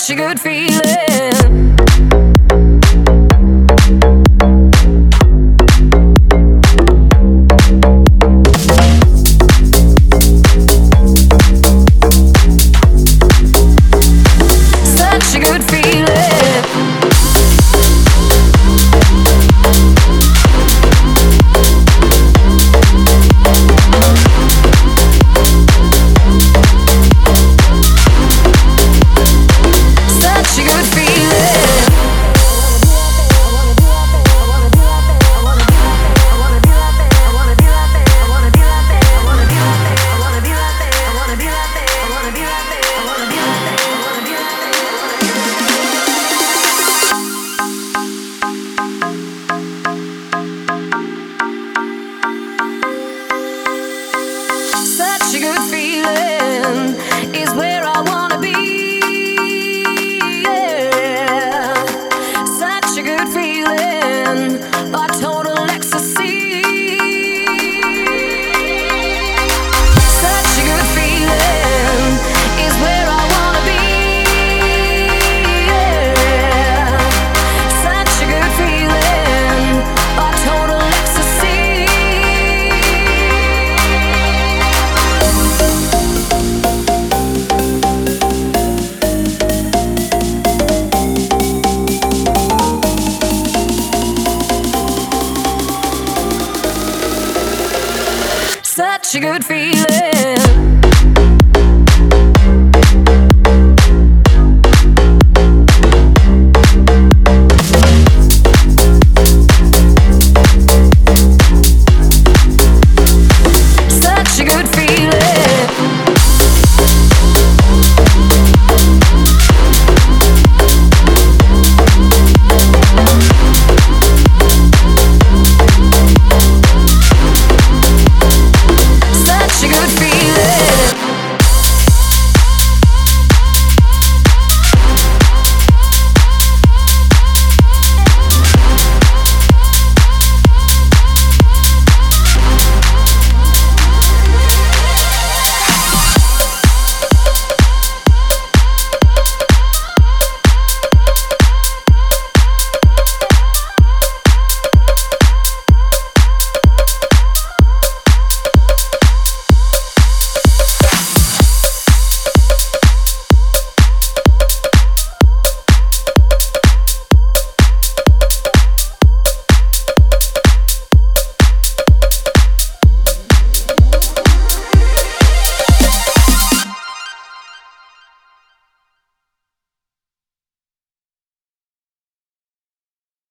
such a good feeling. Such a good feeling. Such a good feeling is where I wanna be. Yeah. Such a good feeling, a total ecstasy. Such a good feeling is where I wanna be. Yeah. Such a good feeling, a total ecstasy. Such a good feeling.